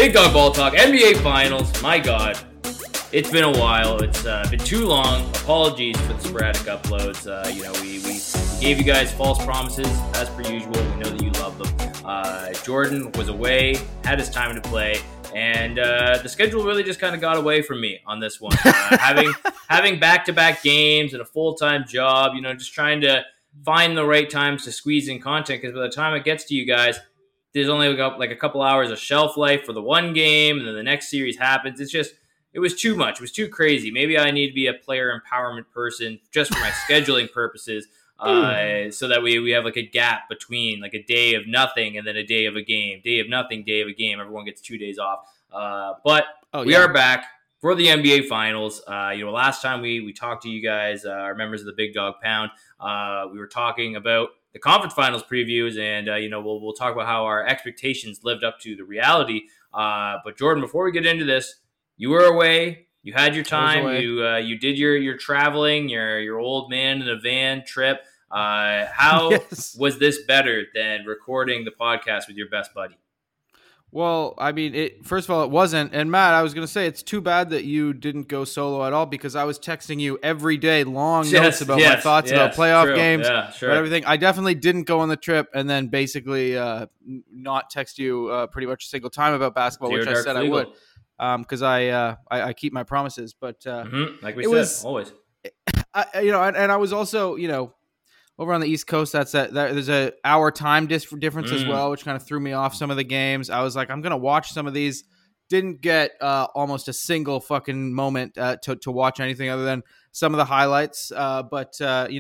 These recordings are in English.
Big Dog Ball Talk, NBA Finals. My God, it's been a while. It's been too long. Apologies for the sporadic uploads. We gave you guys false promises, as per usual. We know that you love them. Jordan was away, had his time to play, and the schedule really just kind of got away from me on this one. Having back-to-back games and a full-time job, just trying to find the right times to squeeze in content, because by the time it gets to you guys, there's only like a couple hours of shelf life for the one game, and then the next series happens. It was too much. It was too crazy. Maybe I need to be a player empowerment person just for my scheduling purposes, so that we have like a gap between like a day of nothing and then a day of a game. Day of nothing, day of a game. Everyone gets 2 days off. But we are back for the NBA Finals. Last time we talked to you guys, our members of the Big Dog Pound, we were talking about the conference finals previews, and we'll talk about how our expectations lived up to the reality. But Jordan, before we get into this, you were away. You had your time. You did your traveling. Your old man in a van trip. How was this better than recording the podcast with your best buddy? Well, I mean, first of all, it wasn't. And Matt, I was going to say, it's too bad that you didn't go solo at all, because I was texting you every day long notes about my thoughts about playoff games, about everything. I definitely didn't go on the trip and then basically not text you pretty much a single time about basketball, which I said I would, because I keep my promises. But like we said, always. And I was also, over on the East Coast, there's a hour time difference as well, which kind of threw me off some of the games. I was like, I'm going to watch some of these. Didn't get almost a single fucking moment to watch anything other than some of the highlights. But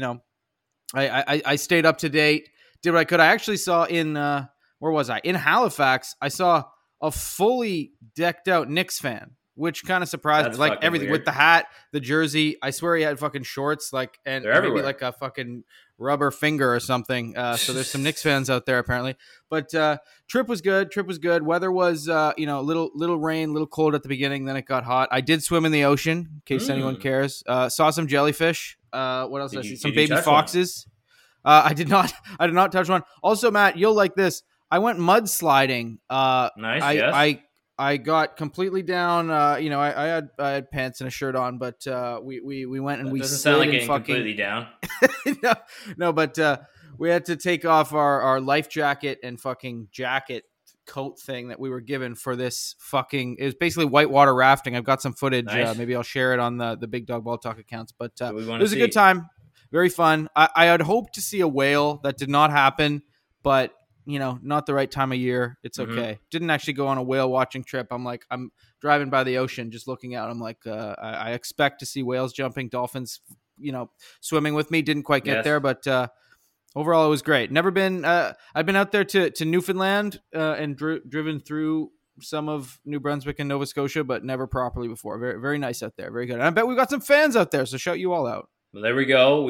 I stayed up to date, did what I could. I actually saw in Halifax, I saw a fully decked out Knicks fan, which kind of surprised me. Like everything weird. With the hat, the jersey. I swear he had fucking shorts, and maybe like a fucking rubber finger or something. So there's some Knicks fans out there apparently. But trip was good. Weather was little rain, little cold at the beginning. Then it got hot. I did swim in the ocean, in case anyone cares. Saw some jellyfish. What else did I see? Some baby foxes. I did not touch one. Also, Matt, you'll like this. I went mudsliding. Nice. Yes. I got completely down. I had pants and a shirt on, but we went and we doesn't sound like getting completely down. no, but we had to take off our life jacket and fucking jacket coat thing that we were given for this fucking. It was basically whitewater rafting. I've got some footage. Nice. Maybe I'll share it on the Big Dog Ball Talk accounts. But it was a good time. Very fun. I had hoped to see a whale. That did not happen, but. Not the right time of year. It's okay. Didn't actually go on a whale watching trip. I'm driving by the ocean, just looking out. I'm like, I expect to see whales jumping, dolphins, swimming with me. Didn't quite get there, but overall it was great. Never been. I've been out there to Newfoundland and driven through some of New Brunswick and Nova Scotia, but never properly before. Very, very nice out there. Very good. And I bet we've got some fans out there, so shout you all out. Well, there we go.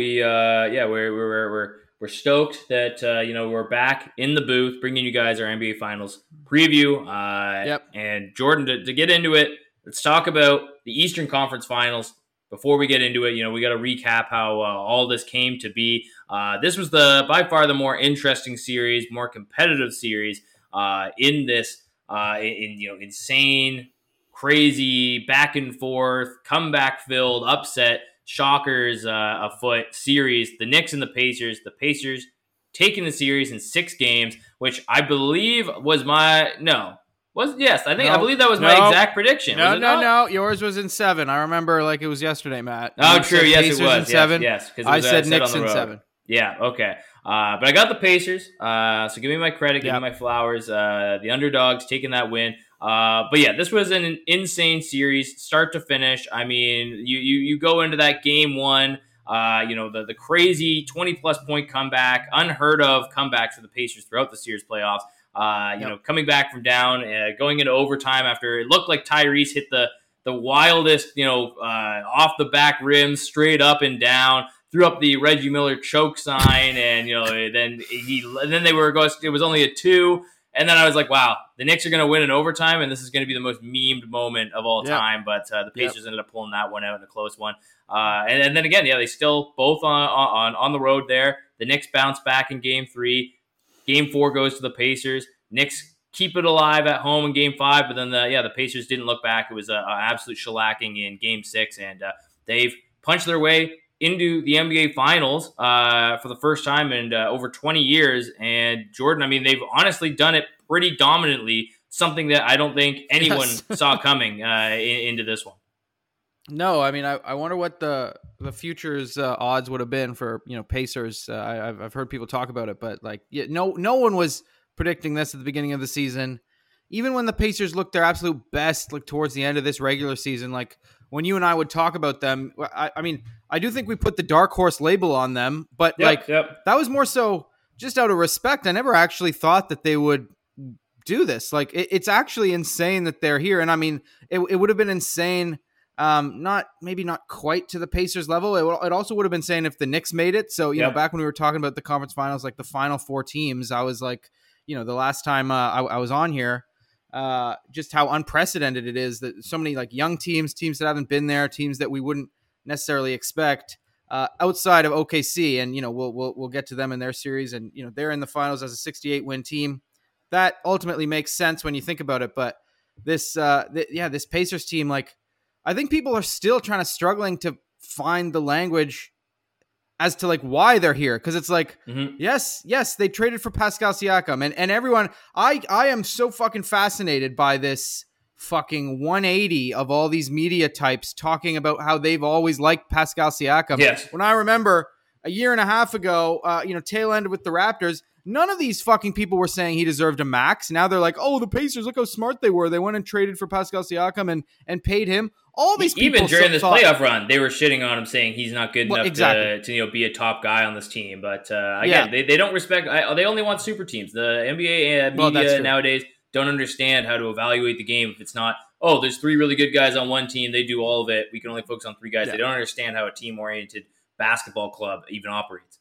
We're stoked that we're back in the booth, bringing you guys our NBA Finals preview. And Jordan, to get into it, let's talk about the Eastern Conference Finals. Before we get into it, we got to recap how all this came to be. This was by far the more interesting series, more competitive series in this insane, crazy, back and forth, comeback filled, upset. Shockers afoot series. The Knicks and the Pacers. The Pacers taking the series in 6 games, which I believe was I believe that was my exact prediction. No. Yours was in 7. I remember like it was yesterday, Matt. Oh, true. Yes, Pacers it was. In 7. Yes. I said Knicks in 7. Yeah. Okay. But I got the Pacers. So give me my credit. Give me my flowers. The underdogs taking that win. But yeah, this was an insane series, start to finish. I mean, you go into that game 1, the crazy 20-plus point comeback, unheard of comebacks for the Pacers throughout the series playoffs. Coming back from down, going into overtime after it looked like Tyrese hit the wildest, off the back rim, straight up and down, threw up the Reggie Miller choke sign, and then they were going. It was only a 2. And then I was like, wow, the Knicks are going to win in overtime, and this is going to be the most memed moment of all time. But the Pacers ended up pulling that one out in a close one. And then again, they still both on the road there. The Knicks bounce back in Game 3. Game 4 goes to the Pacers. Knicks keep it alive at home in Game 5, but then the Pacers didn't look back. It was an absolute shellacking in Game 6, and they've punched their way into the NBA Finals for the first time in over 20 years. And Jordan, I mean, they've honestly done it pretty dominantly, something that I don't think anyone saw coming into this one. No, I mean, I wonder what the future's odds would have been for, Pacers. I've heard people talk about it, but like, yeah, no one was predicting this at the beginning of the season. Even when the Pacers looked their absolute best, like towards the end of this regular season, like when you and I would talk about them, I mean, I do think we put the dark horse label on them, but that was more so just out of respect. I never actually thought that they would do this. Like it's actually insane that they're here. And I mean, it would have been insane. Maybe not quite to the Pacers level. It also would have been saying if the Knicks made it. So, you know, back when we were talking about the conference finals, like the final 4 teams, I was like, the last time I was on here, just how unprecedented it is that so many like young teams that haven't been there, teams that we wouldn't necessarily expect outside of OKC. And, we'll get to them in their series, and, they're in the finals as a 68 win team. That ultimately makes sense when you think about it. But this Pacers team, like, I think people are still struggling to find the language as to like why they're here. Cause it's like, yes, they traded for Pascal Siakam, and everyone, I am so fucking fascinated by this fucking 180 of all these media types talking about how they've always liked Pascal Siakam. Yes. When I remember a year and a half ago, tail end with the Raptors, none of these fucking people were saying he deserved a max. Now they're like, oh, the Pacers, look how smart they were. They went and traded for Pascal Siakam and paid him. All these people even during this playoff run, they were shitting on him, saying he's not good enough to be a top guy on this team. But again, they don't respect. They only want super teams. The NBA media nowadays don't understand how to evaluate the game. If it's not, there's 3 really good guys on one team, they do all of it. We can only focus on 3 guys. They don't understand how a team-oriented basketball club even operates.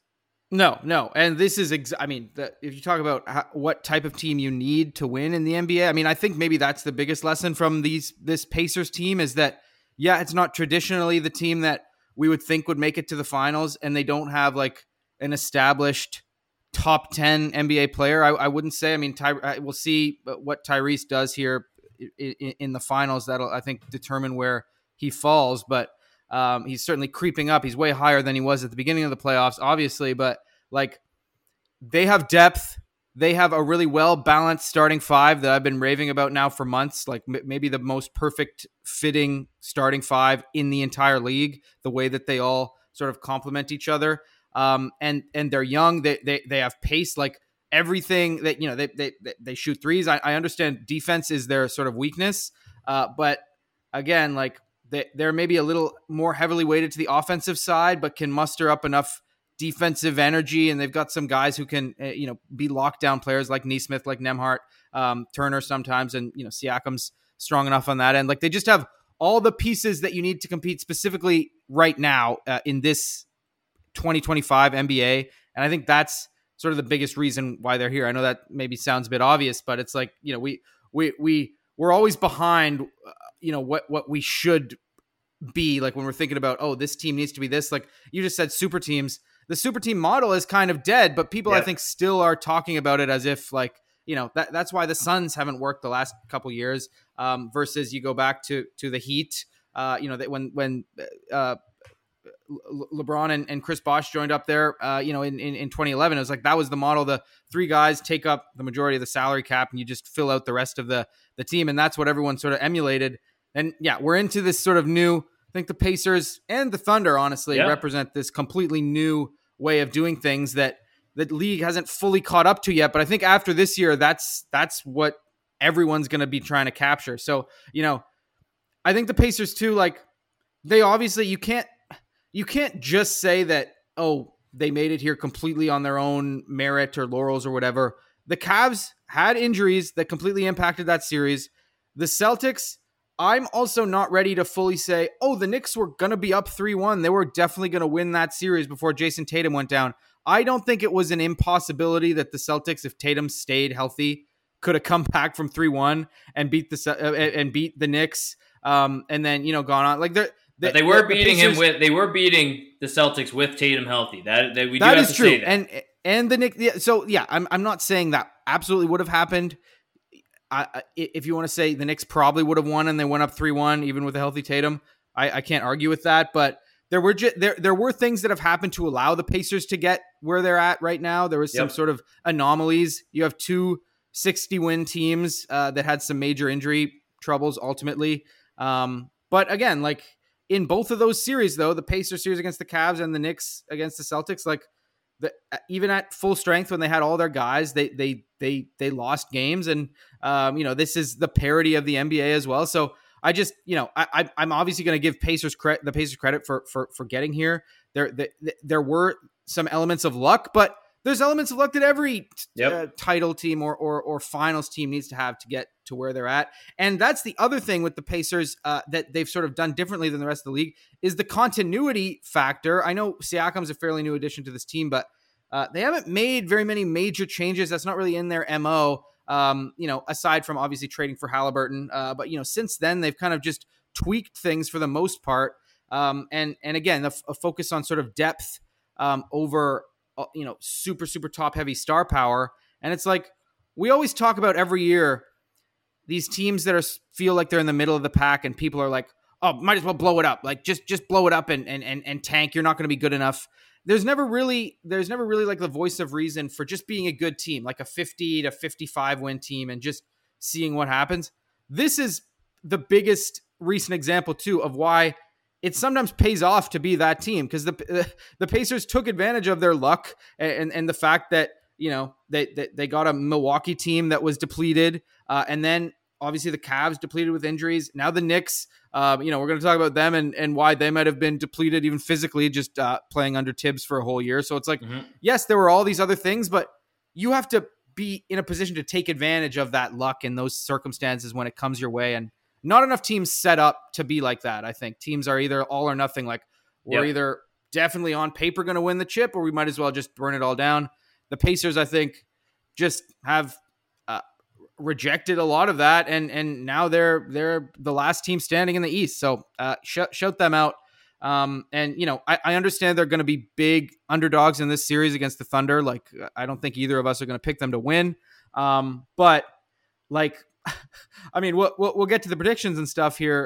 No. And this is, if you talk about what type of team you need to win in the NBA, I mean, I think maybe that's the biggest lesson from this Pacers team is that, it's not traditionally the team that we would think would make it to the finals, and they don't have like an established top 10 NBA player. I wouldn't say, I mean, we'll see what Tyrese does here in the finals. That'll, I think, determine where he falls, but he's certainly creeping up. He's way higher than he was at the beginning of the playoffs, obviously, but like they have depth. They have a really well-balanced starting 5 that I've been raving about now for months, like maybe the most perfect fitting starting 5 in the entire league, the way that they all sort of complement each other. And they're young. They have pace, like everything that, they shoot threes. I understand defense is their sort of weakness. But again, like they're maybe a little more heavily weighted to the offensive side, but can muster up enough defensive energy, and they've got some guys who can be lockdown players like Nesmith, like Nembhard, Turner sometimes, and Siakam's strong enough on that end. Like they just have all the pieces that you need to compete specifically right now in this 2025 NBA, and I think that's sort of the biggest reason why they're here. I know that maybe sounds a bit obvious, but it's like we're always behind what we should be, like when we're thinking about this team needs to be this. Like you just said, super teams. The super team model is kind of dead, but people I think still are talking about it as if like, that's why the Suns haven't worked the last couple years versus you go back to the Heat, that when LeBron and Chris Bosh joined up there, in 2011, it was like, that was the model. The 3 guys take up the majority of the salary cap and you just fill out the rest of the team. And that's what everyone sort of emulated. And we're into this sort of new, I think the Pacers and the Thunder honestly represent this completely new way of doing things that the league hasn't fully caught up to yet. But I think after this year, that's what everyone's going to be trying to capture. So, I think the Pacers too, like they obviously, you can't just say that, they made it here completely on their own merit or laurels or whatever. The Cavs had injuries that completely impacted that series. The Celtics, I'm also not ready to fully say, the Knicks were going to be up 3-1. They were definitely going to win that series before Jason Tatum went down. I don't think it was an impossibility that the Celtics, if Tatum stayed healthy, could have come back from 3-1 and beat the Knicks, and then gone on like they were beating the Celtics with Tatum healthy. That is true. And the Knicks. So I'm not saying that absolutely would have happened. if you want to say the Knicks probably would have won and they went up 3-1 even with a healthy Tatum, I can't argue with that. But there were things that have happened to allow the Pacers to get where they're at right now. There was some sort of anomalies. You have 2 60-win teams that had some major injury troubles ultimately. But again, like in both of those series, though, the Pacers series against the Cavs and the Knicks against the Celtics, like even at full strength when they had all their guys, they lost games. And, this is the parity of the NBA as well. So I just, I'm obviously going to give the Pacers credit for getting here. There were some elements of luck, but there's elements of luck that every title team or finals team needs to have to get to where they're at. And that's the other thing with the Pacers that they've sort of done differently than the rest of the league is the continuity factor. I know Siakam's a fairly new addition to this team, but they haven't made very many major changes. That's not really in their MO, aside from obviously trading for Halliburton. But since then, they've kind of just tweaked things for the most part. And again, a focus on sort of depth over super, super top heavy star power. And it's like, we always talk about every year, these teams that feel like they're in the middle of the pack and people are like, oh, might as well blow it up. Like just blow it up and tank. You're not going to be good enough. There's never really like the voice of reason for just being a good team, like a 50 to 55 win team and just seeing what happens. This is the biggest recent example too of why it sometimes pays off to be that team, because the Pacers took advantage of their luck and the fact that they got a Milwaukee team that was depleted, and then obviously the Cavs depleted with injuries. Now the Knicks, we're going to talk about them and why they might have been depleted even physically, just playing under Tibbs for a whole year. So it's like, yes, there were all these other things, but you have to be in a position to take advantage of that luck in those circumstances when it comes your way. And not enough teams set up to be like that. I think teams are either all or nothing. Like we're either definitely on paper going to win the chip, or we might as well just burn it all down. The Pacers, I think, just have rejected a lot of that, and now they're the last team standing in the East. So shout them out. And I understand they're going to be big underdogs in this series against the Thunder. Like I don't think either of us are going to pick them to win. But like, I mean, we'll get to the predictions and stuff here,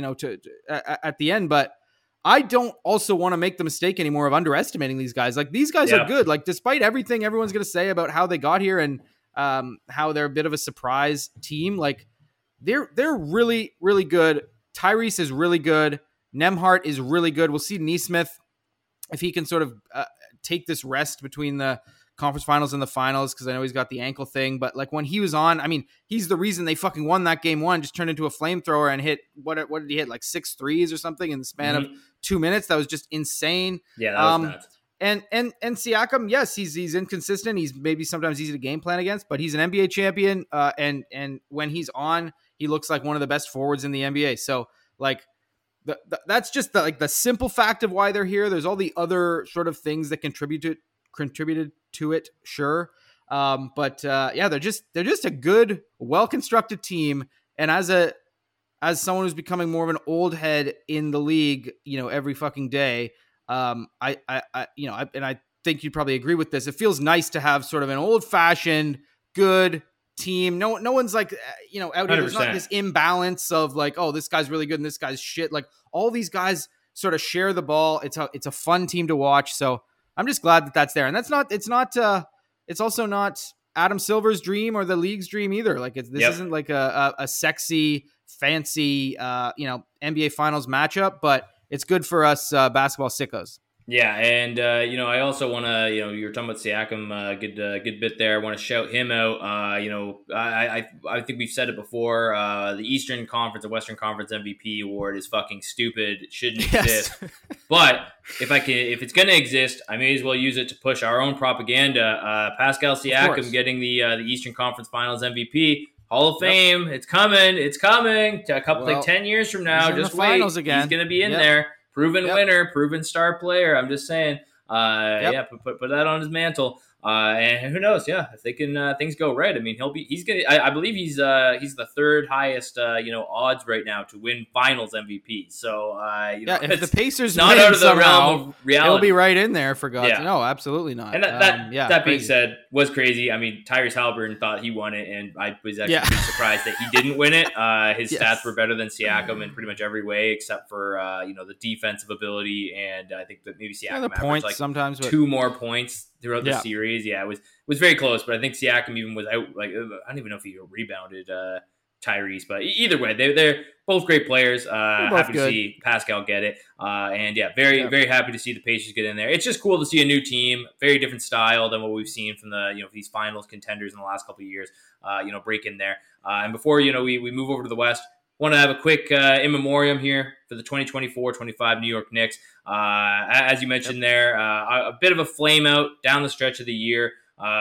at the end. But I don't also want to make the mistake anymore of underestimating these guys. Like these guys are good. Like despite everything everyone's going to say about how they got here and how they're a bit of a surprise team, like they're really, really good. Tyrese is really good. Nembhard is really good. We'll see Nesmith if he can sort of take this rest between the conference finals and the finals, because I know he's got the ankle thing, but like when he was on, I mean, he's the reason they fucking won that game one. Just turned into a flamethrower and hit what did he hit, like 6 threes or something in the span of 2 minutes? That was just insane. Yeah, that was nuts. And Siakam, yes, he's inconsistent. He's maybe sometimes easy to game plan against, but he's an NBA champion. And when he's on, he looks like one of the best forwards in the NBA. So like that's just the simple fact of why they're here. There's all the other sort of things that contributed to it, sure. But they're just a good, well-constructed team. And as someone who's becoming more of an old head in the league, every fucking day, I think you'd probably agree with this. It feels nice to have sort of an old-fashioned good team. No one's like, out here. There's not this imbalance of like, oh, this guy's really good and this guy's shit. Like all these guys sort of share the ball. It's a fun team to watch. So I'm just glad that that's there. And it's also not Adam Silver's dream or the league's dream either. Like this isn't like a sexy, fancy, NBA finals matchup, but it's good for us basketball sickos. Yeah, and I also want to, you were talking about Siakam, good bit there. I want to shout him out. I think we've said it before. The Eastern Conference, the Western Conference MVP award is fucking stupid. It shouldn't exist. But if it's going to exist, I may as well use it to push our own propaganda. Pascal Siakam getting the Eastern Conference Finals MVP. Hall of Fame, it's coming. It's coming. A couple, like 10 years from now, just wait. He's going to be in there. Proven winner, proven star player. I'm just saying. Put that on his mantle. And who knows? Yeah, if they can things go right, I mean, he's gonna. I believe he's the third highest odds right now to win Finals MVP. So if the Pacers not win out of the somehow, realm of reality, he'll be right in there for God's Yeah. sake. No, absolutely not. And that being crazy. said, was crazy. I mean, Tyrese Haliburton thought he won it, and I was actually Yeah. pretty surprised that he didn't win it. His Yes. stats were better than Siakam in pretty much every way, except for the defensive ability, and I think that maybe Siakam the averaged points like sometimes, but 2 more points throughout the Yeah. series. Yeah, it was very close, but I think Siakam even was out. Like, I don't even know if he rebounded Tyrese, but either way, they're both great players. both Happy good. to see Pascal get it, and very happy to see the Pacers get in there. It's just cool to see a new team, very different style than what we've seen from the these finals contenders in the last couple of years. Break in there, and before we move over to the West, want to have a quick in memoriam here for the 2024-25 New York Knicks. As you mentioned there, a bit of a flame out down the stretch of the year.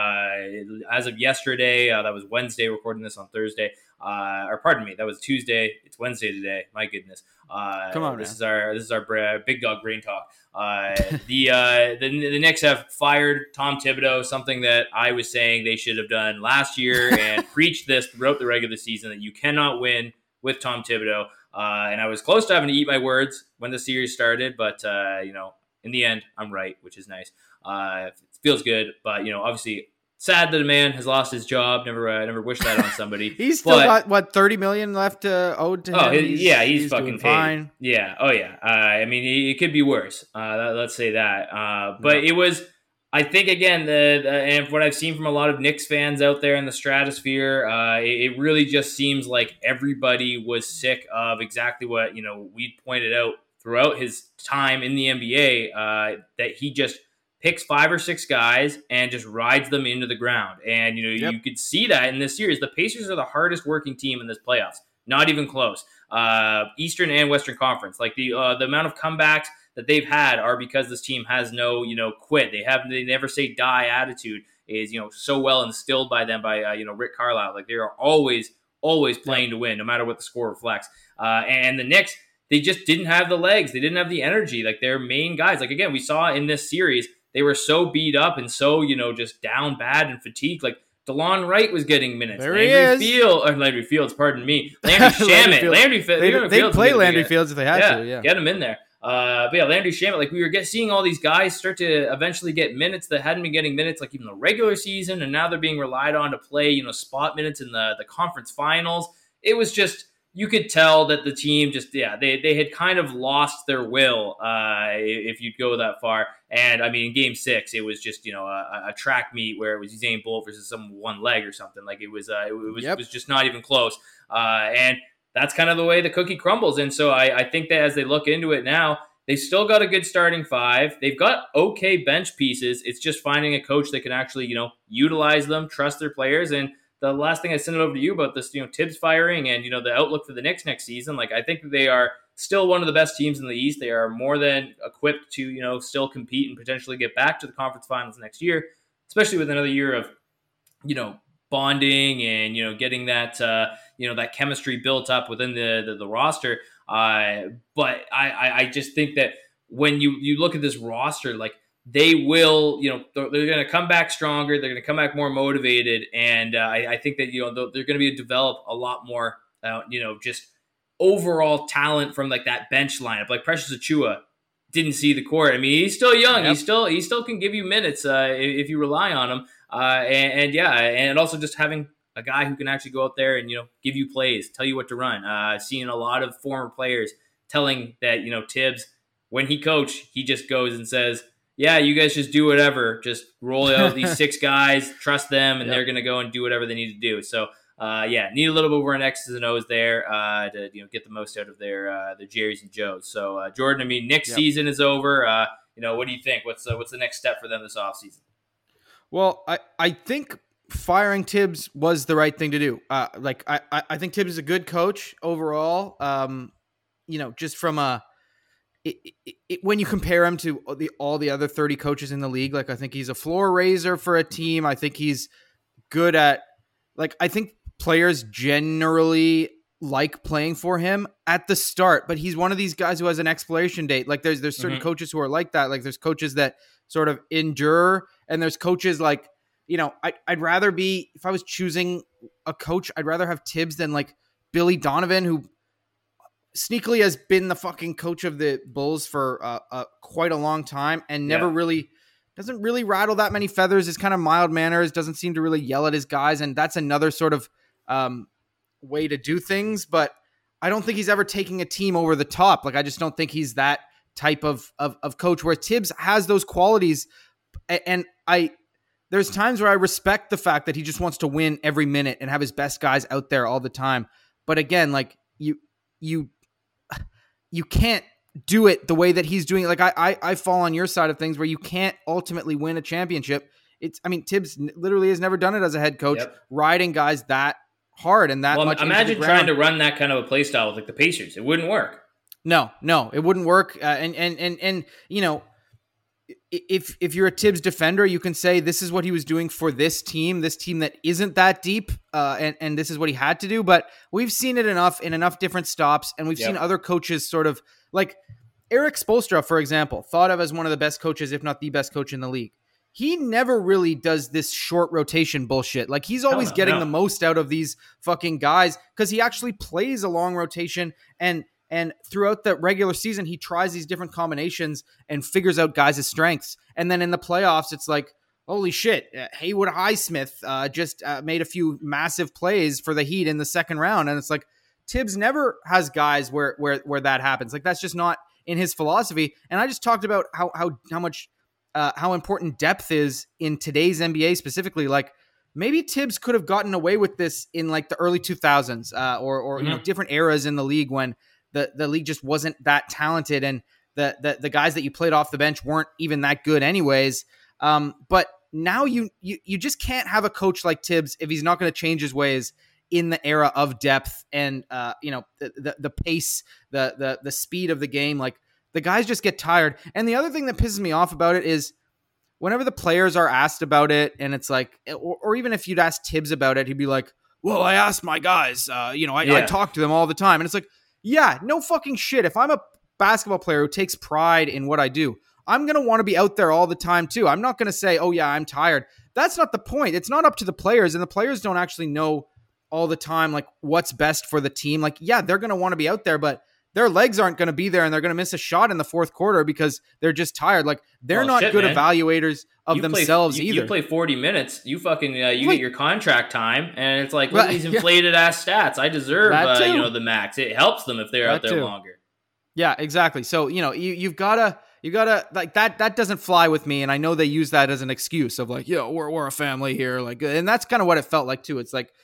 As of yesterday, that was Wednesday, recording this on Thursday. Or pardon me, that was Tuesday. It's Wednesday today. My goodness. Come on, this is our big dog brain talk. The Knicks have fired Tom Thibodeau, something that I was saying they should have done last year and preached this throughout the regular season that you cannot win with Tom Thibodeau. And I was close to having to eat my words when the series started, but in the end, I'm right, which is nice. It feels good, but obviously sad that a man has lost his job. Never wish that on somebody. He's still got what, $30 million left owed to him. Oh, he's fucking doing paid. Fine. Yeah. Oh yeah. I mean, it could be worse. Let's say that. But it was. I think again, and what I've seen from a lot of Knicks fans out there in the stratosphere, it really just seems like everybody was sick of exactly what we pointed out throughout his time in the NBA, that he just picks 5 or 6 guys and just rides them into the ground. And you could see that in this series. The Pacers are the hardest working team in this playoffs. Not even close. Eastern and Western Conference, like the amount of comebacks that they've had are because this team has no quit. They never say die attitude is so well instilled by them by Rick Carlisle. Like they are always playing to win no matter what the score reflects. And the Knicks, they just didn't have the legs. They didn't have the energy. Like their main guys. Like again, we saw in this series they were so beat up and so just down bad and fatigued. Like DeLon Wright was getting minutes. Landry Fields, pardon me. Landry Shamet. Landry Fields. They'd play Landry Fields if they had to. Yeah, get him in there. But yeah, Landry Shamet, like we were seeing all these guys start to eventually get minutes that hadn't been getting minutes like even the regular season, and now they're being relied on to play spot minutes in the conference finals. It was just, you could tell that the team just they had kind of lost their will, if you'd go that far. And I mean, in Game 6, it was just a track meet where it was Usain Bolt versus someone with one leg or something. Like it was just not even close. And that's kind of the way the cookie crumbles. And so I think that as they look into it now, they've still got a good starting 5. They've got okay bench pieces. It's just finding a coach that can actually utilize them, trust their players. And the last thing I sent it over to you about this, Tibbs firing and, the outlook for the Knicks next season. Like, I think that they are still one of the best teams in the East. They are more than equipped to, still compete and potentially get back to the conference finals next year, especially with another year of, bonding and, getting that, that chemistry built up within the roster. But I just think that when you look at this roster, like, they will, they're going to come back stronger. They're going to come back more motivated. And I think that, they're going to develop a lot more, just overall talent from like that bench lineup. Like Precious Achiuwa didn't see the court. I mean, he's still young. Yep. He still can give you minutes if you rely on him. And also just having a guy who can actually go out there and, give you plays, tell you what to run. Seeing a lot of former players telling that, Tibbs, when he coached, he just goes and says, yeah, you guys just do whatever. Just roll out these 6 guys, trust them, and they're going to go and do whatever they need to do. So, need a little bit more X's and O's there to get the most out of their Jerry's and Joes. So, Jordan, I mean, Knicks season is over. What do you think? What's the next step for them this offseason? Well, I think firing Tibbs was the right thing to do. I think Tibbs is a good coach overall. Just from when you compare him to all the other 30 coaches in the league, like I think he's a floor raiser for a team. I think he's good at, like, I think players generally like playing for him at the start, but he's one of these guys who has an expiration date. Like there's certain coaches who are like that. Like there's coaches that sort of endure, and there's coaches like I'd rather be, if I was choosing a coach, I'd rather have Tibbs than like Billy Donovan, who sneakily has been the fucking coach of the Bulls for quite a long time and doesn't really rattle that many feathers. Is kind of mild manners, doesn't seem to really yell at his guys. And that's another sort of way to do things. But I don't think he's ever taking a team over the top. Like, I just don't think he's that type of coach, where Tibbs has those qualities. And there's times where I respect the fact that he just wants to win every minute and have his best guys out there all the time. But again, like you can't do it the way that he's doing it. Like I fall on your side of things, where you can't ultimately win a championship. Tibbs literally has never done it as a head coach, riding guys that hard and that much. Imagine trying to run that kind of a play style with like the Pacers. It wouldn't work. No, it wouldn't work. And if you're a Tibbs defender, you can say this is what he was doing for this team that isn't that deep, and this is what he had to do. But we've seen it enough in enough different stops, and we've seen other coaches sort of like Eric Spoelstra, for example, thought of as one of the best coaches, if not the best coach in the league. He never really does this short rotation bullshit. Like, he's always getting the most out of these fucking guys because he actually plays a long rotation, and throughout the regular season, he tries these different combinations and figures out guys' strengths. And then in the playoffs, it's like, holy shit, Haywood Highsmith just made a few massive plays for the Heat in the second round. And it's like, Tibbs never has guys where that happens. Like, that's just not in his philosophy. And I just talked about how important depth is in today's NBA specifically. Like, maybe Tibbs could have gotten away with this in like the early 2000s or different eras in the league when the league just wasn't that talented and the guys that you played off the bench weren't even that good anyways. But now you just can't have a coach like Tibbs if he's not going to change his ways in the era of depth and the pace, the speed of the game. Like, the guys just get tired. And the other thing that pisses me off about it is whenever the players are asked about it, and it's like, or even if you'd ask Tibbs about it, he'd be like, well, I asked my guys, I talk to them all the time. And it's like, yeah, no fucking shit. If I'm a basketball player who takes pride in what I do, I'm going to want to be out there all the time too. I'm not going to say, oh yeah, I'm tired. That's not the point. It's not up to the players, and the players don't actually know all the time, like, what's best for the team. Like, yeah, they're going to want to be out there, but their legs aren't going to be there, and they're going to miss a shot in the fourth quarter because they're just tired. Like, they're not good evaluators of themselves either. You play 40 minutes, you fucking you get your contract time, and it's like, look at these inflated ass stats. I deserve the max. It helps them if they're out there longer. Yeah, exactly. So you've gotta like that doesn't fly with me, and I know they use that as an excuse of like, we're a family here, like, and that's kind of what it felt like too. It's like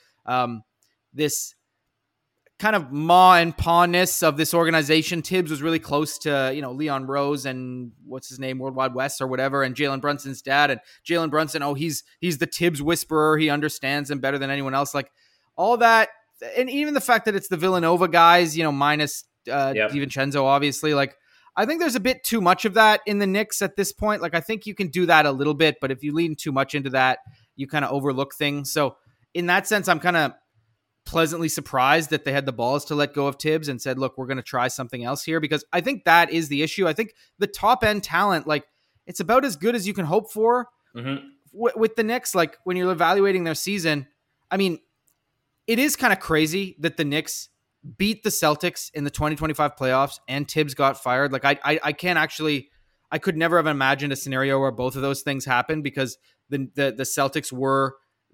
this kind of ma and pa-ness of this organization. Tibbs was really close to, Leon Rose and what's his name, World Wide West or whatever, and Jalen Brunson's dad. And Jalen Brunson, he's the Tibbs whisperer. He understands him better than anyone else. Like, all that, and even the fact that it's the Villanova guys, minus DiVincenzo, obviously. Like, I think there's a bit too much of that in the Knicks at this point. Like, I think you can do that a little bit, but if you lean too much into that, you kind of overlook things. So in that sense, I'm kind of pleasantly surprised that they had the balls to let go of Tibbs and said, look, we're going to try something else here, because I think that is the issue. I think the top end talent, like, it's about as good as you can hope for with the Knicks. Like, when you're evaluating their season, I mean, it is kind of crazy that the Knicks beat the Celtics in the 2025 playoffs and Tibbs got fired. Like, I can't actually, I could never have imagined a scenario where both of those things happened, because the Celtics were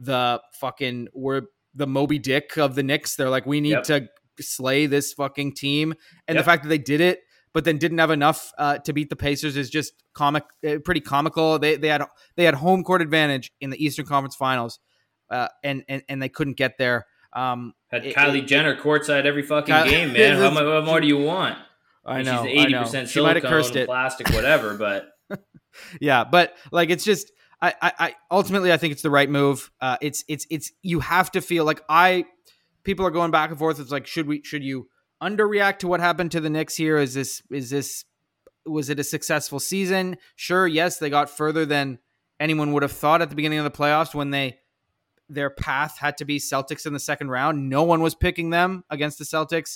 the Moby Dick of the Knicks. They're like, we need to slay this fucking team. And the fact that they did it, but then didn't have enough to beat the Pacers is just pretty comical. They had home court advantage in the Eastern Conference Finals, and they couldn't get there. Had Kylie Jenner courtside every fucking game, man. How more do you want? I know. She's 80% silicone, plastic, whatever, but yeah, but like, it's just, I ultimately, I think it's the right move. It's you have to feel like people are going back and forth. It's like, should you underreact to what happened to the Knicks here? Was it a successful season? Sure. Yes. They got further than anyone would have thought at the beginning of the playoffs when their path had to be Celtics in the second round. No one was picking them against the Celtics.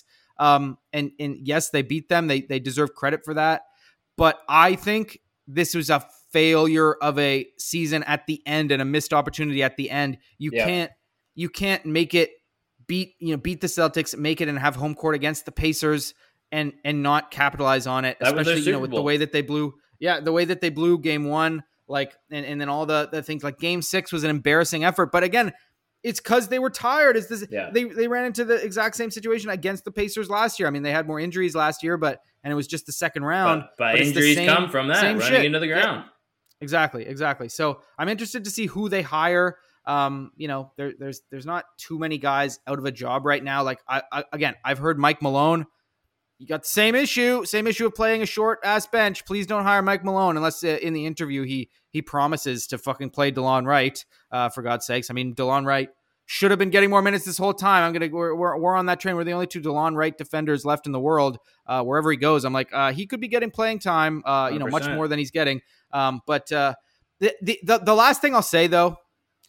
And yes, they beat them. They deserve credit for that. But I think this was a failure of a season at the end and a missed opportunity at the end. You can't make it beat the Celtics, make it and have home court against the Pacers and not capitalize on it, especially with the way that they blew. Yeah, the way that they blew game one, and then all the things like game 6 was an embarrassing effort. But again, it's because they were tired. They ran into the exact same situation against the Pacers last year. I mean, they had more injuries last year, and it was just the second round. But injuries come from that running into the ground. Yeah, exactly. So I'm interested to see who they hire. There's not too many guys out of a job right now. Like I've heard Mike Malone. You got the same issue of playing a short ass bench. Please don't hire Mike Malone unless in the interview he promises to fucking play DeLon Wright. For God's sakes, I mean DeLon Wright should have been getting more minutes this whole time. We're on that train. We're the only 2 DeLon Wright defenders left in the world. Wherever he goes, I'm like he could be getting playing time. Much more than he's getting. But the last thing I'll say though,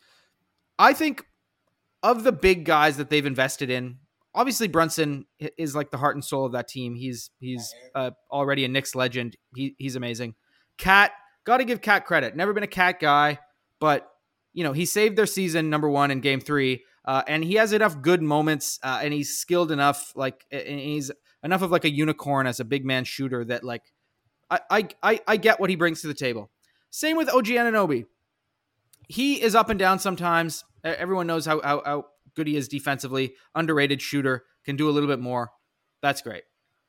I think of the big guys that they've invested in. Obviously, Brunson is like the heart and soul of that team. He's already a Knicks legend. He's amazing. Cat, got to give Cat credit. Never been a Cat guy, but he saved their season number 1 in Game 3, and he has enough good moments, and he's skilled enough, and he's enough of like a unicorn as a big man shooter that I get what he brings to the table. Same with OG Anunoby. He is up and down sometimes. Everyone knows how good he is defensively. Underrated shooter, can do a little bit more. That's great.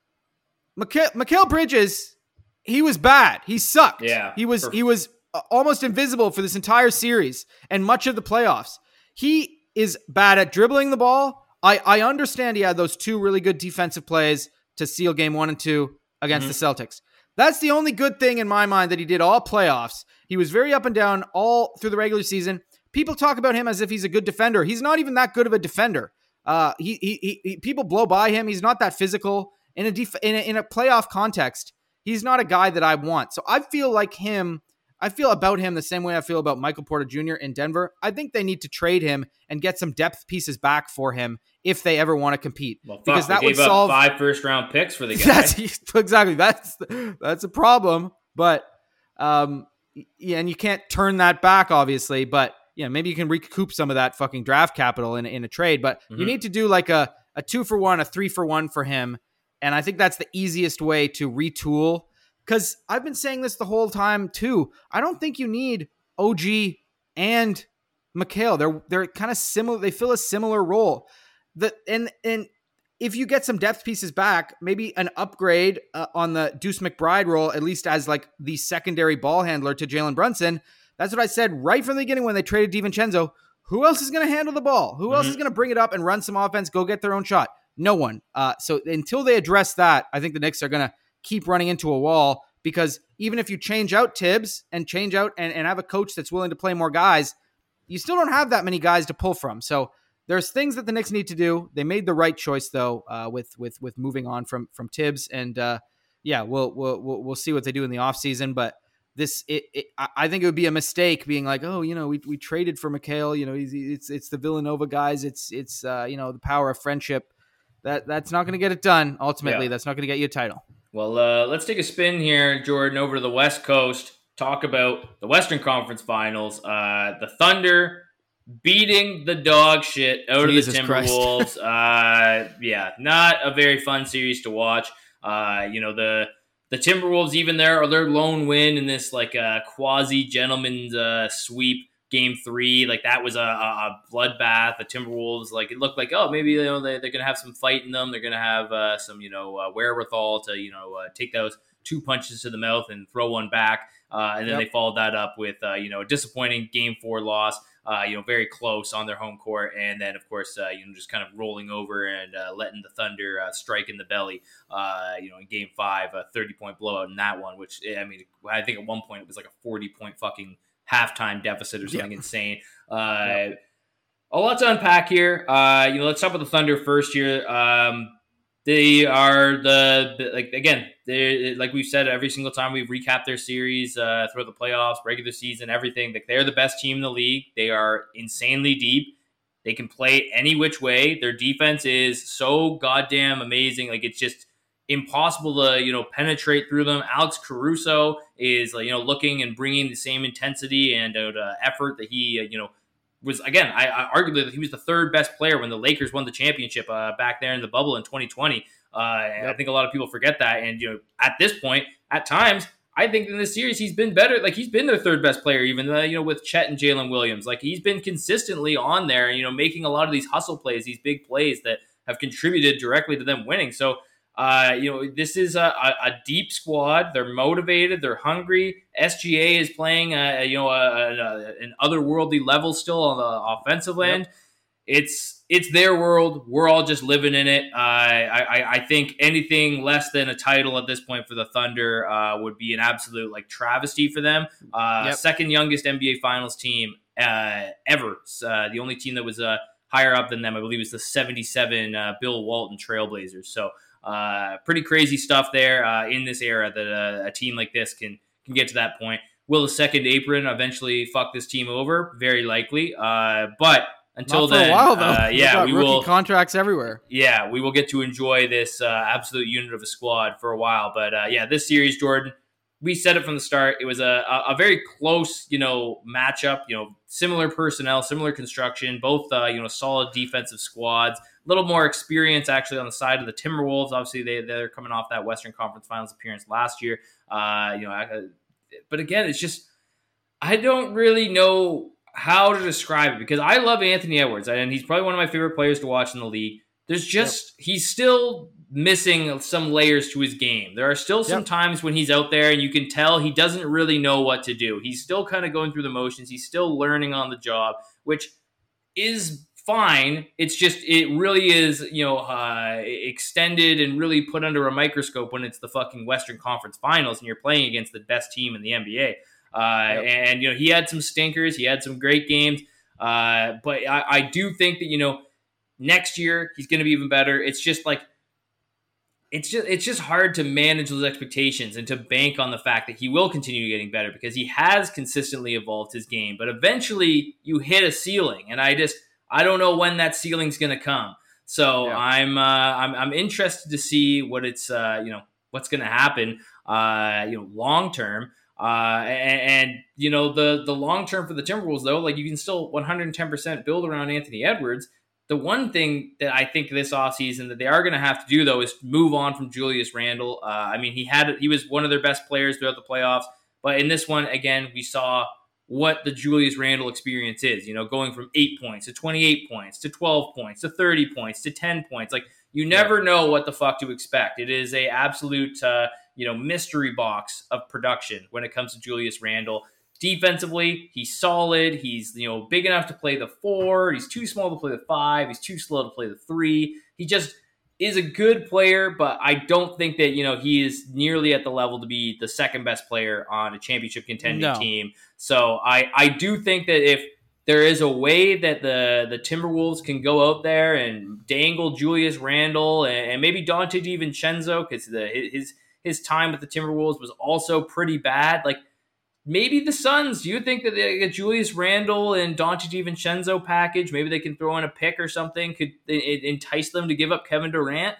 Mikal Bridges, he was bad. He sucked. Yeah, he was almost invisible for this entire series and much of the playoffs. He is bad at dribbling the ball. I understand he had those 2 really good defensive plays to seal game 1 and 2 against the Celtics. That's the only good thing in my mind that he did all playoffs. He was very up and down all through the regular season. People talk about him as if he's a good defender. He's not even that good of a defender. People blow by him. He's not that physical in a playoff context. He's not a guy that I want. So I feel about him the same way I feel about Michael Porter Jr. in Denver. I think they need to trade him and get some depth pieces back for him if they ever want to compete. Well, because that would solve 5 first-round picks for the guy. That's a problem. But and you can't turn that back, obviously. But maybe you can recoup some of that fucking draft capital in a trade. But you need to do like a 2-for-1, a 3-for-1 for him. And I think that's the easiest way to retool. Because I've been saying this the whole time too. I don't think you need OG and Mikal. They're kind of similar. They fill a similar role. And if you get some depth pieces back, maybe an upgrade on the Deuce McBride role, at least as like the secondary ball handler to Jalen Brunson. That's what I said right from the beginning when they traded DiVincenzo. Who else is going to handle the ball? Who else is going to bring it up and run some offense, go get their own shot? No one. So until they address that, I think the Knicks are going to keep running into a wall, because even if you change out Tibbs and change out and have a coach that's willing to play more guys, you still don't have that many guys to pull from. So there's things that the Knicks need to do. They made the right choice though, with moving on from Tibbs, and we'll see what they do in the offseason. But I think it would be a mistake being like, oh, we traded for Mikal. It's the Villanova guys. It's the power of friendship. That's not going to get it done. Ultimately, That's not going to get you a title. Well, let's take a spin here, Jordan, over to the West Coast. Talk about the Western Conference Finals. The Thunder beating the dog shit out of the Timberwolves. Not a very fun series to watch. The Timberwolves, even their lone win in this quasi gentleman's sweep game 3, that was a bloodbath. The Timberwolves, it looked like, oh, maybe they're gonna have some fight in them. They're gonna have some wherewithal to take those 2 punches to the mouth and throw one back. And then they followed that up with a disappointing game 4 loss. Very close on their home court, and then of course just kind of rolling over and letting the Thunder strike in the belly. In game 5, a 30-point blowout in that one, which I think at one point it was like a 40-point fucking halftime deficit or something insane. A lot to unpack here. Let's talk about the Thunder first here. They are like we've said every single time we've recapped their series throughout the playoffs, regular season, everything. They're the best team in the league. They are insanely deep. They can play any which way. Their defense is so goddamn amazing. impossible to penetrate through them. Alex Caruso is looking and bringing the same intensity and effort that he was. Again, I arguably that he was the third best player when the Lakers won the championship back there in the bubble in 2020. I think a lot of people forget that. And at this point, at times, I think in this series he's been better. Like, he's been their third best player, even with Chet and Jalen Williams. Like, he's been consistently on there, making a lot of these hustle plays, these big plays that have contributed directly to them winning. So, this is a deep squad. They're motivated. They're hungry. SGA is playing, an otherworldly level still on the offensive end. It's their world. We're all just living in it. I think anything less than a title at this point for the Thunder would be an absolute travesty for them. Second youngest NBA Finals team ever. The only team that was higher up than them, I believe, is the 77 Bill Walton Trailblazers. So pretty crazy stuff there in this era that a team like this can get to that point. Will the second apron eventually fuck this team over? Very likely. But until Not for then, a while, though. we rookie will contracts everywhere. Yeah, we will get to enjoy this absolute unit of a squad for a while. But this series, Jordan, we said it from the start. It was a very close, matchup. Similar personnel, similar construction, both solid defensive squads. A little more experience actually on the side of the Timberwolves. Obviously, they're coming off that Western Conference Finals appearance last year. But again, it's just I don't really know how to describe it, because I love Anthony Edwards and he's probably one of my favorite players to watch in the league. There's just he's still missing some layers to his game. There are still some times when he's out there and you can tell he doesn't really know what to do. He's still kind of going through the motions. He's still learning on the job, which is fine. It's just it really is extended and really put under a microscope when it's the fucking Western Conference Finals and you're playing against the best team in the NBA. And he had some stinkers, he had some great games, but I do think that next year he's going to be even better. It's just it's just hard to manage those expectations and to bank on the fact that he will continue getting better, because he has consistently evolved his game, but eventually you hit a ceiling, and I don't know when that ceiling's going to come. So I'm interested to see what it's what's going to happen long term. The long term for the Timberwolves, though, you can still 110% build around Anthony Edwards. The one thing that I think this offseason that they are going to have to do, though, is move on from Julius Randle. He was one of their best players throughout the playoffs, but in this one, again, we saw what the Julius Randle experience is. Going from 8 points to 28 points to 12 points to 30 points to 10 points. You never know what the fuck to expect. It is a absolute mystery box of production when it comes to Julius Randle. Defensively, he's solid. He's big enough to play the 4. He's too small to play the 5. He's too slow to play the 3. He just is a good player, but I don't think that he is nearly at the level to be the second best player on a championship contending team. So I do think that if there is a way that the Timberwolves can go out there and dangle Julius Randle and maybe Donte DiVincenzo, because his time with the Timberwolves was also pretty bad. Maybe the Suns, do you think that a Julius Randle and Donte DiVincenzo package, maybe they can throw in a pick or something, could entice them to give up Kevin Durant?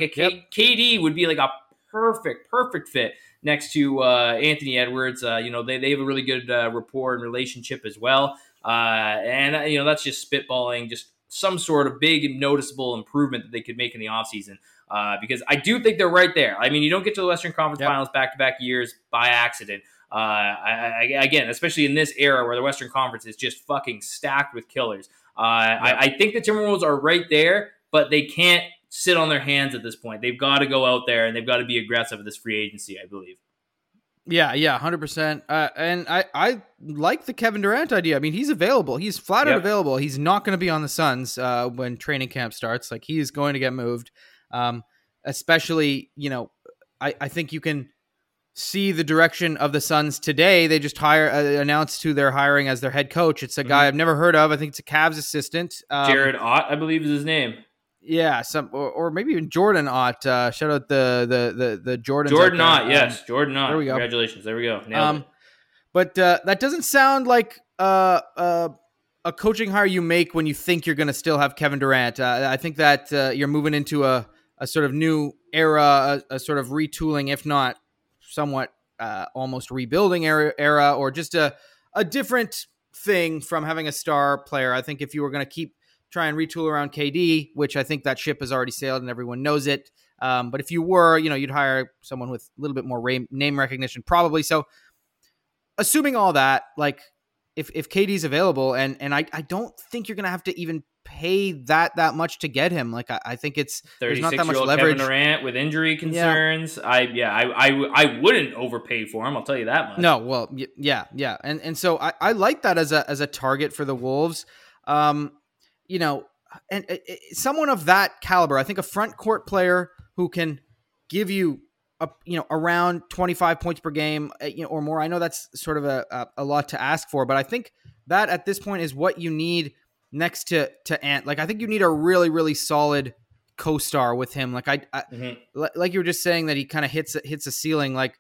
KD would be a perfect fit next to Anthony Edwards. They have a really good rapport and relationship as well. That's just spitballing, just some sort of big and noticeable improvement that they could make in the offseason. Because I do think they're right there. You don't get to the Western Conference Finals back-to-back years by accident. Again, especially in this era where the Western Conference is just fucking stacked with killers. I think the Timberwolves are right there, but they can't sit on their hands at this point. They've got to go out there and they've got to be aggressive with this free agency, I believe. Yeah, 100%. And I like the Kevin Durant idea. He's available. He's flat out available. He's not going to be on the Suns when training camp starts. He is going to get moved. Especially, I think you can see the direction of the Suns today. They just announced who they're hiring as their head coach. It's a guy I've never heard of. I think it's a Cavs assistant. Jared Ott, I believe is his name. Yeah, or maybe even Jordan Ott. Shout out the Jordans. Jordan Ott, yes, Jordan Ott. There we go. Congratulations, there we go. Nailed it. But that doesn't sound like a coaching hire you make when you think you're going to still have Kevin Durant. I think that you're moving into a a sort of new era, a sort of retooling, if not somewhat almost rebuilding era, or just a different thing from having a star player. I think if you were going to try and retool around KD, which I think that ship has already sailed and everyone knows it. But if you were, you'd hire someone with a little bit more name recognition, probably. So assuming all that, like if KD's available, and I don't think you're going to have to even pay that much to get him. Like I think there's not that much leverage. Kevin Durant with injury concerns. Yeah. I wouldn't overpay for him. I'll tell you that much. No, well, yeah, and so I like that as a target for the Wolves. And someone of that caliber, I think a front court player who can give you around 25 points per game, or more. I know that's sort of a lot to ask for, but I think that at this point is what you need next to Ant. Like, I think you need a really, really solid co-star with him. Like like you were just saying that he kind of hits a ceiling. Like,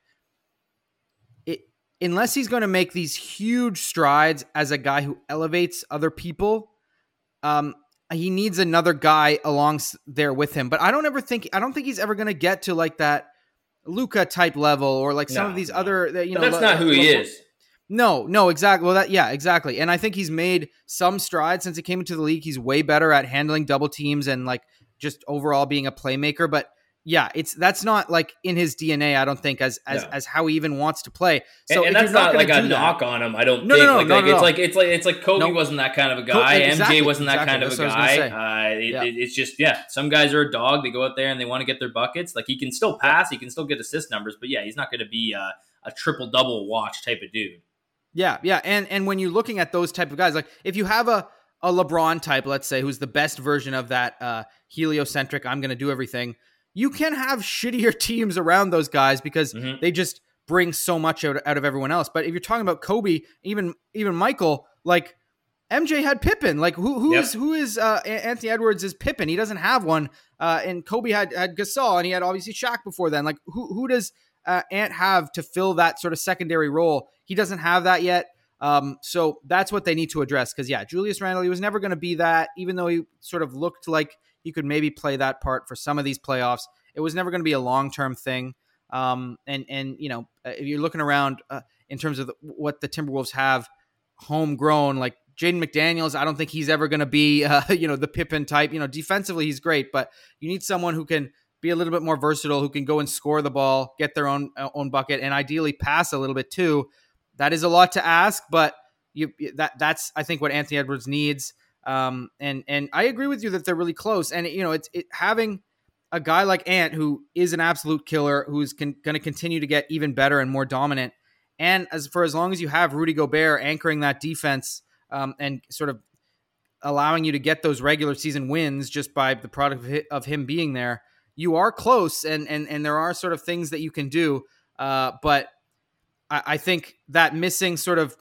unless he's going to make these huge strides as a guy who elevates other people, he needs another guy along there with him. But I don't think he's ever going to get to like that Luka type level, or like some of these other, but that's not who he is. No, exactly. Well, exactly. And I think he's made some strides since he came into the league. He's way better at handling double teams and like just overall being a playmaker. But yeah, that's not like in his DNA. I don't think as how he even wants to play. So and that's not like a knock on him. I don't think. It's like Kobe wasn't that kind of a guy. MJ wasn't that kind of a guy. It's just some guys are a dog. They go out there and they want to get their buckets. Like, he can still pass, he can still get assist numbers, but he's not going to be a triple double watch type of dude. Yeah. And when you're looking at those type of guys, like if you have a LeBron type, let's say, who's the best version of that heliocentric, I'm going to do everything, you can have shittier teams around those guys because they just bring so much out of everyone else. But if you're talking about Kobe, even Michael, like MJ had Pippen. Like who is Anthony Edwards is Pippen? He doesn't have one. And Kobe had Gasol, and he had obviously Shaq before then. Like who does Ant have to fill that sort of secondary role? He doesn't have that yet. So that's what they need to address. Because Julius Randle, he was never going to be that, even though he sort of looked like he could maybe play that part for some of these playoffs. It was never going to be a long-term thing. If you're looking around in terms of what the Timberwolves have homegrown, like Jaden McDaniels, I don't think he's ever going to be, the Pippen type. Defensively, he's great, but you need someone who can be a little bit more versatile, who can go and score the ball, get their own bucket, and ideally pass a little bit too. That is a lot to ask, but that's I think what Anthony Edwards needs. And I agree with you that they're really close. And it's having a guy like Ant, who is an absolute killer, who's going to continue to get even better and more dominant. And as long as you have Rudy Gobert anchoring that defense, and sort of allowing you to get those regular season wins just by the product of him being there, you are close. And there are sort of things that you can do. But I think that missing sort of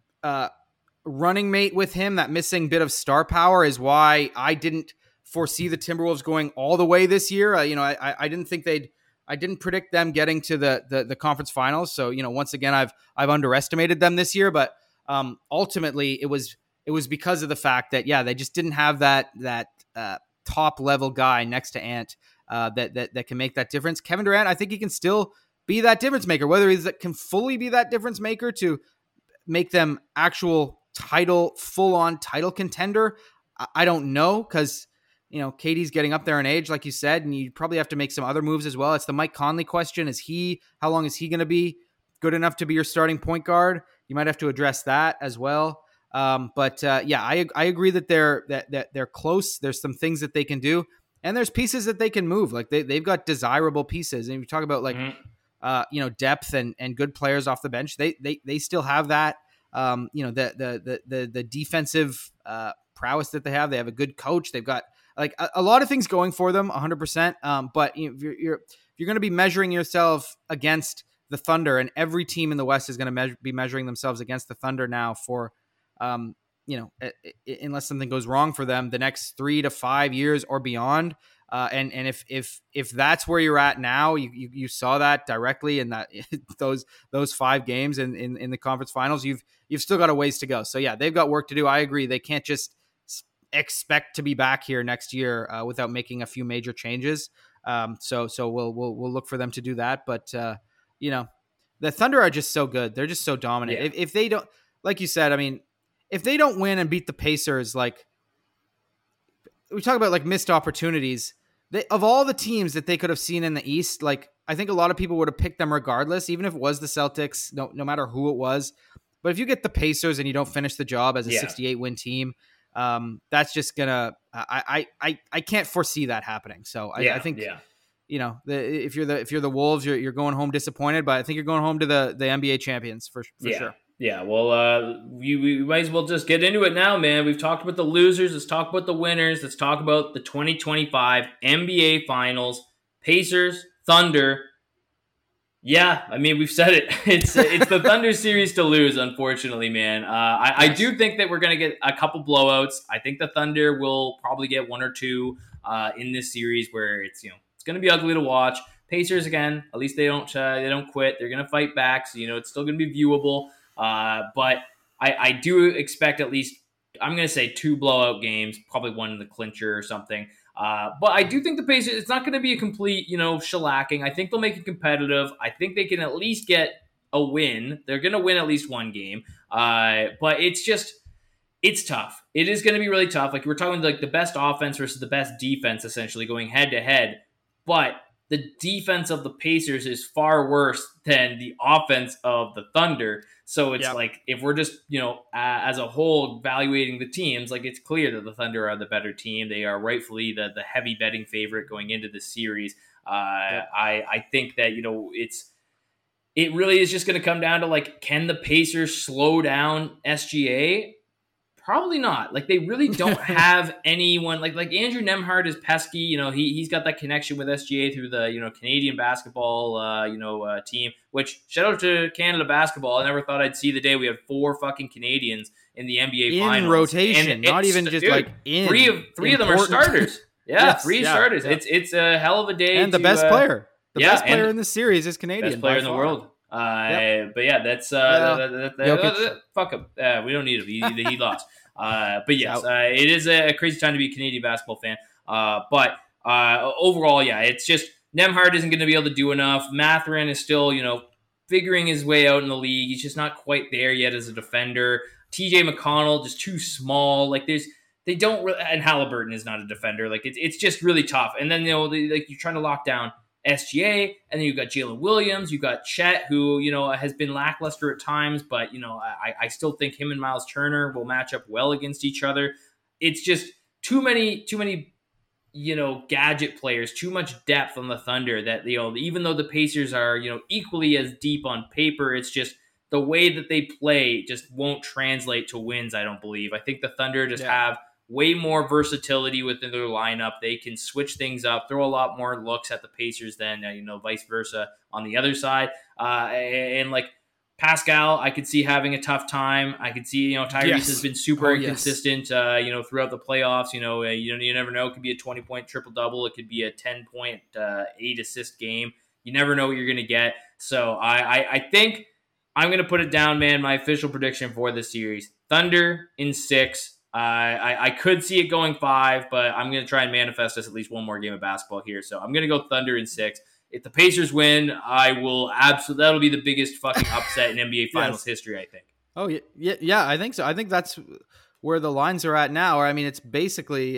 running mate with him, that missing bit of star power, is why I didn't foresee the Timberwolves going all the way this year. I didn't think I didn't predict them getting to the conference finals. So, once again, I've underestimated them this year, but ultimately it was because of the fact that, they just didn't have that top level guy next to Ant that can make that difference. Kevin Durant, I think he can still be that difference maker. Whether he can fully be that difference maker to make them actual full on title contender, I don't know, because KD's getting up there in age, like you said, and you probably have to make some other moves as well. It's the Mike Conley question. How long is he going to be good enough to be your starting point guard? You might have to address that as well. I agree that they're close. There's some things that they can do, and there's pieces that they can move. Like they've got desirable pieces. And if you talk about depth and good players off the bench, they still have that. The defensive prowess that they have. They have a good coach. They've got like a lot of things going for them, 100%. But if you're going to be measuring yourself against the Thunder, and every team in the West is going to be measuring themselves against the Thunder now for, unless something goes wrong for them, the next 3 to 5 years or beyond. And if that's where you're at now, you saw that directly in that those 5 games in the conference finals. You've still got a ways to go. So they've got work to do. I agree. They can't just expect to be back here next year without making a few major changes. So we'll look for them to do that. But the Thunder are just so good. They're just so dominant. Yeah. If they don't, like you said, I mean, if they don't win and beat the Pacers, like we talk about like missed opportunities, of all the teams that they could have seen in the East, like I think a lot of people would have picked them regardless, even if it was the Celtics, no matter who it was. But if you get the Pacers and you don't finish the job as a 68 win team, that's just gonna. I can't foresee that happening. So I think if you're the Wolves, you're going home disappointed, but I think you're going home to the NBA champions for sure. Yeah, well, we might as well just get into it now, man. We've talked about the losers. Let's talk about the winners. Let's talk about the 2025 NBA Finals. Pacers, Thunder. Yeah, I mean, we've said it. It's the Thunder series to lose, unfortunately, man. I do think that we're going to get a couple blowouts. I think the Thunder will probably get one or two in this series where it's going to be ugly to watch. Pacers, again, at least they don't quit. They're going to fight back, so it's still going to be viewable. But I do expect at least, I'm going to say 2 blowout games, probably one in the clincher or something. But I do think the Pacers, it's not going to be a complete, shellacking. I think they'll make it competitive. I think they can at least get a win. They're going to win at least one game. But it's tough. It is going to be really tough. Like we're talking like the best offense versus the best defense, essentially going head to head. But the defense of the Pacers is far worse than the offense of the Thunder. So it's like, if we're just, as a whole evaluating the teams, like it's clear that the Thunder are the better team. They are rightfully the heavy betting favorite going into the series. I think that, it really is just going to come down to like, can the Pacers slow down SGA? Probably not. Like they really don't have anyone like Andrew Nembhard is pesky. He's got that connection with SGA through the Canadian basketball team. Which shout out to Canada basketball. I never thought I'd see the day we had 4 fucking Canadians in the NBA finals in rotation, and not even just like in three of them are startars. Yeah, yes, 3 starters. Yeah. It's a hell of a day. And the best player, best player in the series is Canadian. Best player in the world. But yeah, that's fuck him. We don't need him. He lost. But yes, it is a crazy time to be a Canadian basketball fan. But overall, yeah, it's just Nembhard isn't going to be able to do enough. Mathurin is still, figuring his way out in the league. He's just not quite there yet as a defender. TJ McConnell just too small. Like they don't really, and Halliburton is not a defender. Like it's just really tough. And then you're trying to lock down SGA, and then you've got Jalen Williams, you've got Chet, who has been lackluster at times, but I still think him and Miles Turner will match up well against each other. It's just too many gadget players, too much depth on the Thunder that even though the Pacers are equally as deep on paper, it's just the way that they play just won't translate to wins. I don't believe. I think the Thunder just have way more versatility within their lineup. They can switch things up, throw a lot more looks at the Pacers than, vice versa on the other side. And like Pascal, I could see having a tough time. I could see, Tyrese has been super inconsistent, throughout the playoffs. You never know. It could be a 20-point triple-double. It could be a 10-point, 8-assist game. You never know what you're going to get. So I think I'm going to put it down, man. My official prediction for this series, Thunder in 6. I could see it going 5, but I'm going to try and manifest us at least one more game of basketball here. So I'm going to go Thunder in 6. If the Pacers win, I will absolutely. That'll be the biggest fucking upset in NBA Finals history, I think. Oh yeah, I think so. I think that's where the lines are at now. Or I mean, it's basically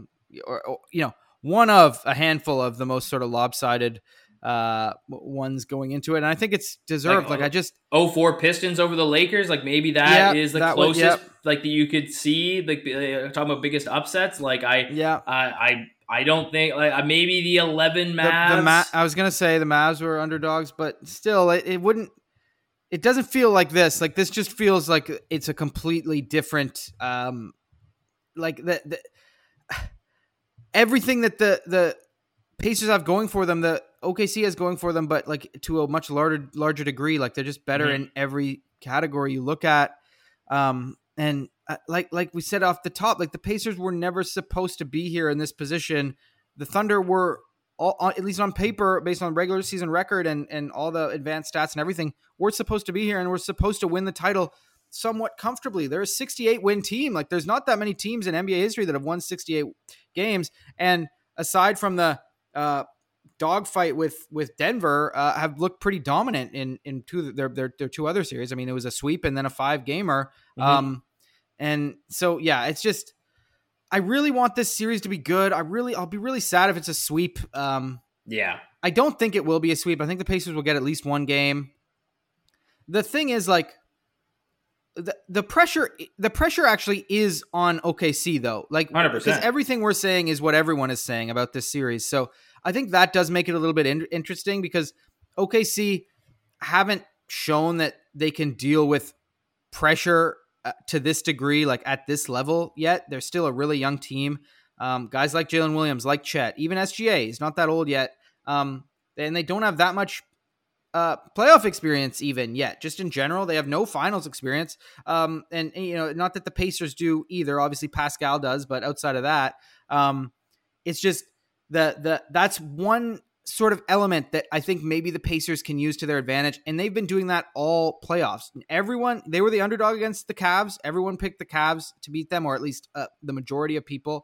one of a handful of the most sort of lopsided ones going into it, and I think it's deserved. Like I just 0-4 Pistons over the Lakers, like maybe that is the closest like that you could see. Like talking about biggest upsets, like I don't think like maybe the 11 Mavs. I was gonna say the Mavs were underdogs, but still, it wouldn't. It doesn't feel like this. Like this just feels like it's a completely different. Like the everything that the Pacers have going for them, the OKC has going for them, but like to a much larger degree. Like they're just better in every category you look at. And like we said off the top, like the Pacers were never supposed to be here in this position. The Thunder were all, at least on paper, based on regular season record and all the advanced stats and everything, we're supposed to be here and we're supposed to win the title somewhat comfortably. They're a 68 win team. Like there's not that many teams in NBA history that have won 68 games. And aside from the dogfight with Denver have looked pretty dominant in their two other series. I mean, it was a sweep and then a 5-gamer. And so, yeah, it's just, I really want this series to be good. I'll be really sad if it's a sweep. Yeah. I don't think it will be a sweep. I think the Pacers will get at least one game. The thing is, like, the pressure actually is on OKC though. Like 100%. Because everything we're saying is what everyone is saying about this series. So I think that does make it a little bit interesting because OKC haven't shown that they can deal with pressure to this degree, like at this level yet. They're still a really young team. Guys like Jalen Williams, like Chet, even SGA, he's not that old yet. And they don't have that much playoff experience even yet. Just in general, they have no finals experience. And you know, not that the Pacers do either. Obviously Pascal does, but outside of that, it's just that's one sort of element that I think maybe the Pacers can use to their advantage. And they've been doing that all playoffs. They were the underdog against the Cavs. Everyone picked the Cavs to beat them, or at least the majority of people.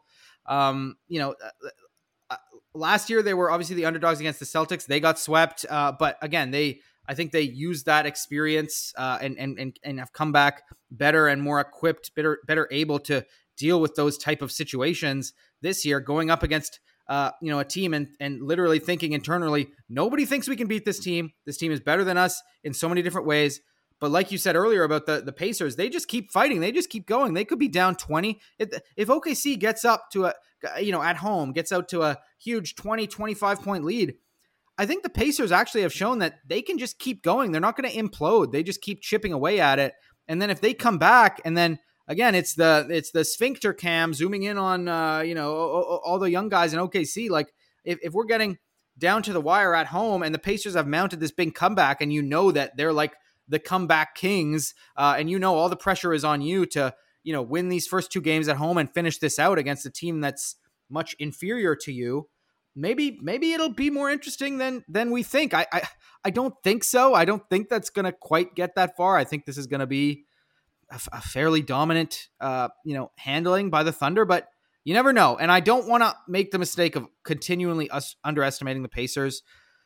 Last year, they were obviously the underdogs against the Celtics. They got swept. But again, I think they used that experience and have come back better and more equipped, better able to deal with those type of situations this year, going up against a team and literally thinking internally, nobody thinks we can beat this team. This team is better than us in so many different ways. But like you said earlier about the Pacers, they just keep fighting. They just keep going. They could be down 20. If OKC gets up to at home, gets out to a huge 20, 25 point lead, I think the Pacers actually have shown that they can just keep going. They're not going to implode. They just keep chipping away at it. And then if they come back, and then again, it's the sphincter cam zooming in on, all the young guys in OKC. Like if we're getting down to the wire at home and the Pacers have mounted this big comeback, and you know that they're like the comeback kings, and you know all the pressure is on you to win these first 2 games at home and finish this out against a team that's much inferior to you. Maybe it'll be more interesting than we think. I don't think so. I don't think that's gonna quite get that far. I think this is gonna be a fairly dominant handling by the Thunder, but you never know. And I don't want to make the mistake of continually underestimating the Pacers.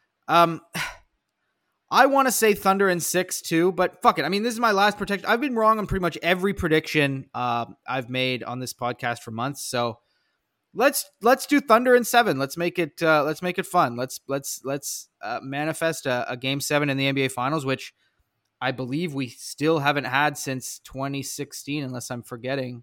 I want to say Thunder in 6 too, but fuck it. I mean, this is my last prediction. I've been wrong on pretty much every prediction I've made on this podcast for months. So let's do Thunder in 7. Let's make it fun. Let's manifest a Game 7 in the NBA Finals, which I believe we still haven't had since 2016, unless I'm forgetting.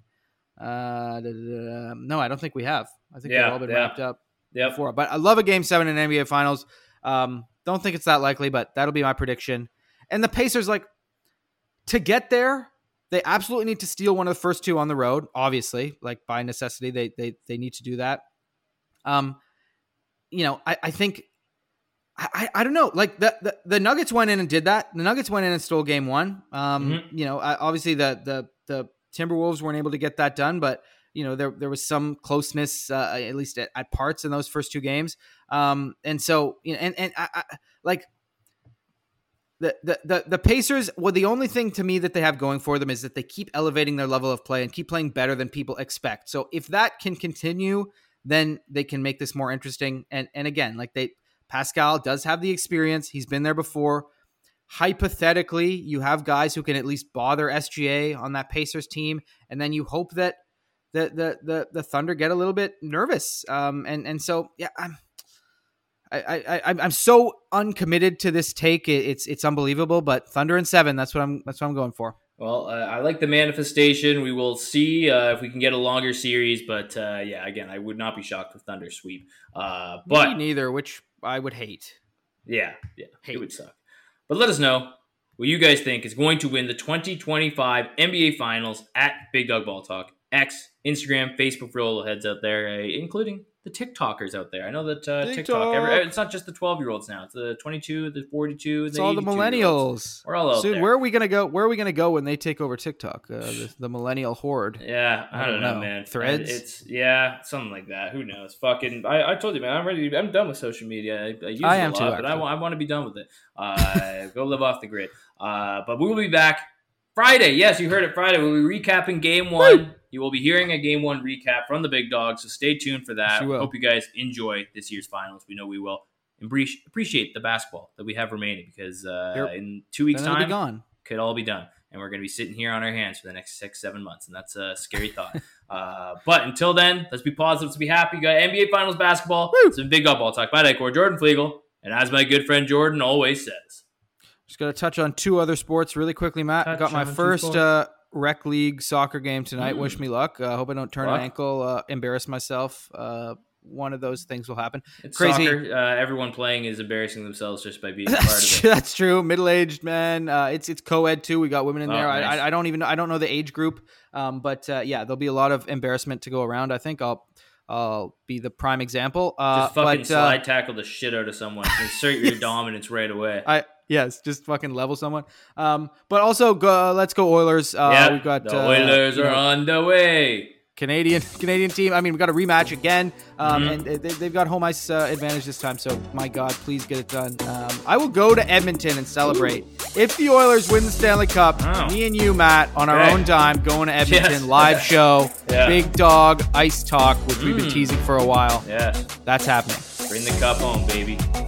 No, I don't think we have. I think they've all been wrapped up before. But I love a Game 7 in NBA Finals. Don't think it's that likely, but that'll be my prediction. And the Pacers, like, to get there, they absolutely need to steal one of the first 2 on the road. Obviously, like by necessity, they need to do that. I think I don't know. Like the Nuggets went in and did that. The Nuggets went in and stole Game 1. Obviously the Timberwolves weren't able to get that done, but there was some closeness, at least at parts in those first 2 games. And so, I like the Pacers. Well, the only thing to me that they have going for them is that they keep elevating their level of play and keep playing better than people expect. So if that can continue, then they can make this more interesting. And again, like Pascal does have the experience. He's been there before. Hypothetically, you have guys who can at least bother SGA on that Pacers team. And then you hope that the Thunder get a little bit nervous. And so, yeah, I'm so uncommitted to this take. It's unbelievable, but Thunder in 7, that's what I'm going for. Well, I like the manifestation. We will see if we can get a longer series, but again, I would not be shocked if Thunder sweep. But me neither, which I would hate. Yeah, it would suck. But let us know what you guys think is going to win the 2025 NBA Finals at Big Dog Ball Talk. X, Instagram, Facebook for all the heads out there, including the TikTokers out there. I know that TikTok, it's not just the 12-year-olds now. It's the 22, the 42, it's all the millennials. We're all out there. Where are we gonna go? Where are we gonna go when they take over TikTok? The millennial horde. Yeah, I don't know, man. Threads. It's something like that. Who knows? Fucking, I told you, man. I'm done with social media. I use it a lot, but I want to be done with it. Go live off the grid. But we will be back Friday. Yes, you heard it. Friday. We'll be recapping Game 1. Woo! You will be hearing a Game 1 recap from the Big Dog, so stay tuned for that. Hope you guys enjoy this year's finals. We know we will. appreciate the basketball that we have remaining, because in 2 weeks' Then it'll time, be gone. could all be done. And we're going to be sitting here on our hands for the next 6-7 months. And that's a scary thought. But until then, let's be positive. Let's be happy. We got NBA Finals basketball. Some big up ball talk. My Decor, Jordan Flegel. And as my good friend Jordan always says. Just going to touch on 2 other sports really quickly, Matt. I got my first rec league soccer game tonight. Wish me luck. Hope I don't turn an ankle, embarrass myself. One of those things will happen. It's crazy. Soccer. Everyone playing is embarrassing themselves just by being a part of it. That's true. Middle-aged man. It's co-ed too. We got women in there. Nice. I don't know the age group. But there'll be a lot of embarrassment to go around. I think I'll be the prime example. Just fucking slide tackle the shit out of someone. Insert your dominance right away. Yes, just fucking level someone. But also, let's go Oilers. We've got the Oilers are on the way. Canadian team. I mean, we got a rematch again, and they've got home ice advantage this time. So, my God, please get it done. I will go to Edmonton and celebrate. If the Oilers win the Stanley Cup, me and you, Matt, on our own dime, going to Edmonton, live show, Big Dog Ice Talk, which we've been teasing for a while. Yeah, that's happening. Bring the cup home, baby.